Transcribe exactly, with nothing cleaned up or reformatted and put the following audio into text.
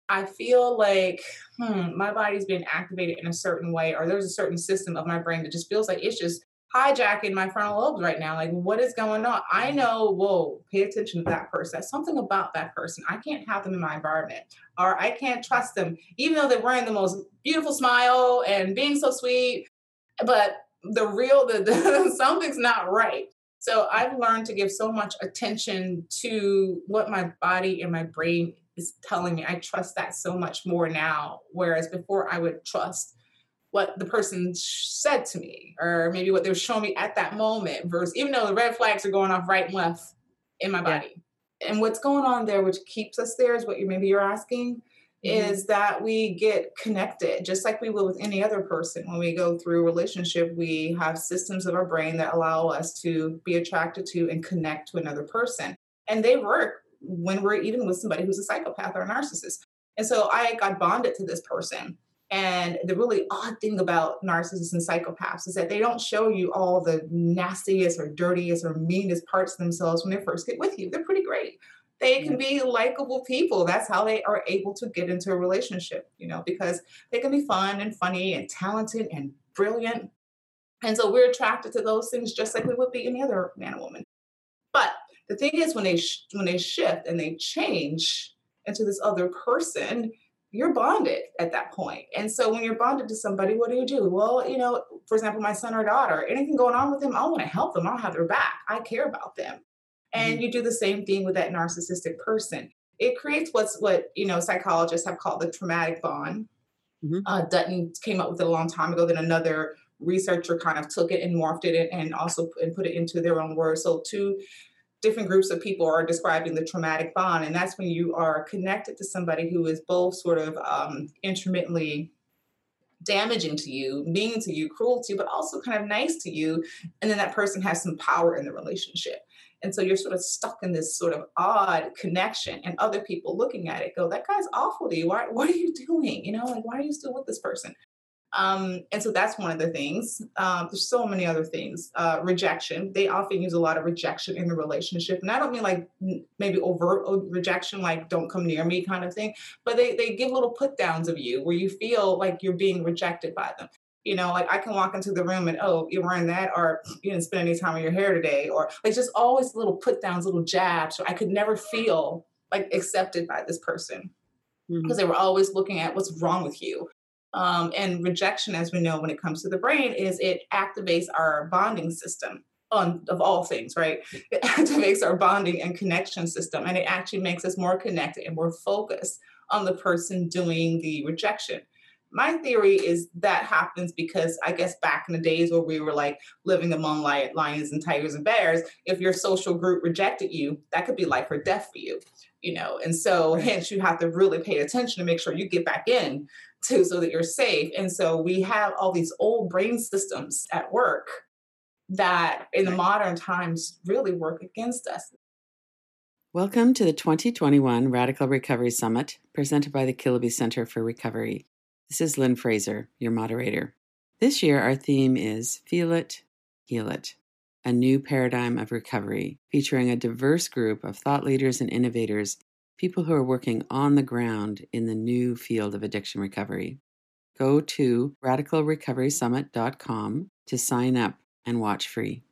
I feel like, hmm, my body's being activated in a certain way, or there's a certain system of my brain that just feels like it's just hijacking my frontal lobes right now. Like, what is going on? I know, whoa, pay attention to that person. That's something about that person. I can't have them in my environment, or I can't trust them, even though they're wearing the most beautiful smile and being so sweet. But the real, the, the something's not right. So I've learned to give so much attention to what my body and my brain is telling me. I trust that so much more now, whereas before I would trust what the person said to me, or maybe what they were showing me at that moment, versus even though the red flags are going off right and left in my Yeah. body. And what's going on there, which keeps us there, is what you maybe you're asking, Mhm. is that we get connected just like we will with any other person. When we go through a relationship, we have systems of our brain that allow us to be attracted to and connect to another person. And they work when we're even with somebody who's a psychopath or a narcissist. And so I got bonded to this person. And the really odd thing about narcissists and psychopaths is that they don't show you all the nastiest or dirtiest or meanest parts of themselves when they first get with you. They're pretty great. They can Yeah. be likable people. That's how they are able to get into a relationship, you know, because they can be fun and funny and talented and brilliant. And so we're attracted to those things just like we would be any other man or woman. But the thing is, when they sh- when they shift and they change into this other person, you're bonded at that point. And so when you're bonded to somebody, what do you do? Well, you know, for example, my son or daughter, anything going on with them, I want to help them. I'll have their back. I care about them. And Mhm. you do the same thing with that narcissistic person. It creates what's what you know psychologists have called the traumatic bond. Mhm. Uh, Dutton came up with it a long time ago. Then another researcher kind of took it and morphed it and also and put it into their own words. So two different groups of people are describing the traumatic bond, and that's when you are connected to somebody who is both sort of um, intermittently damaging to you, mean to you, cruel to you, but also kind of nice to you. And then that person has some power in the relationship. And so you're sort of stuck in this sort of odd connection, and other people looking at it go, that guy's awful to you. Why, what are you doing? You know, like, why are you still with this person? Um, and so that's one of the things. Um, there's so many other things. Uh, rejection. They often use a lot of rejection in the relationship. And I don't mean like maybe overt rejection, like don't come near me kind of thing, but they, they give little put downs of you where you feel like you're being rejected by them. You know, like I can walk into the room and, oh, you're wearing that, or you didn't spend any time on your hair today, or like just always little put downs, little jabs. So I could never feel like accepted by this person because Mhm. they were always looking at what's wrong with you. Um, and rejection, as we know, when it comes to the brain, is it activates our bonding system on of all things, right? It activates our bonding and connection system, and it actually makes us more connected and more focused on the person doing the rejection. My theory is that happens because I guess back in the days where we were like living among lions and tigers and bears, if your social group rejected you, that could be life or death for you, you know. And so, Right. hence, you have to really pay attention to make sure you get back in too, so that you're safe. And so, we have all these old brain systems at work that in the Right. modern times really work against us. Welcome to the twenty twenty-one Radical Recovery Summit, presented by the Kilby Center for Recovery. This is Lynn Fraser, your moderator. This year, our theme is Feel It, Heal It, a new paradigm of recovery, featuring a diverse group of thought leaders and innovators, people who are working on the ground in the new field of addiction recovery. Go to radical recovery summit dot com to sign up and watch free.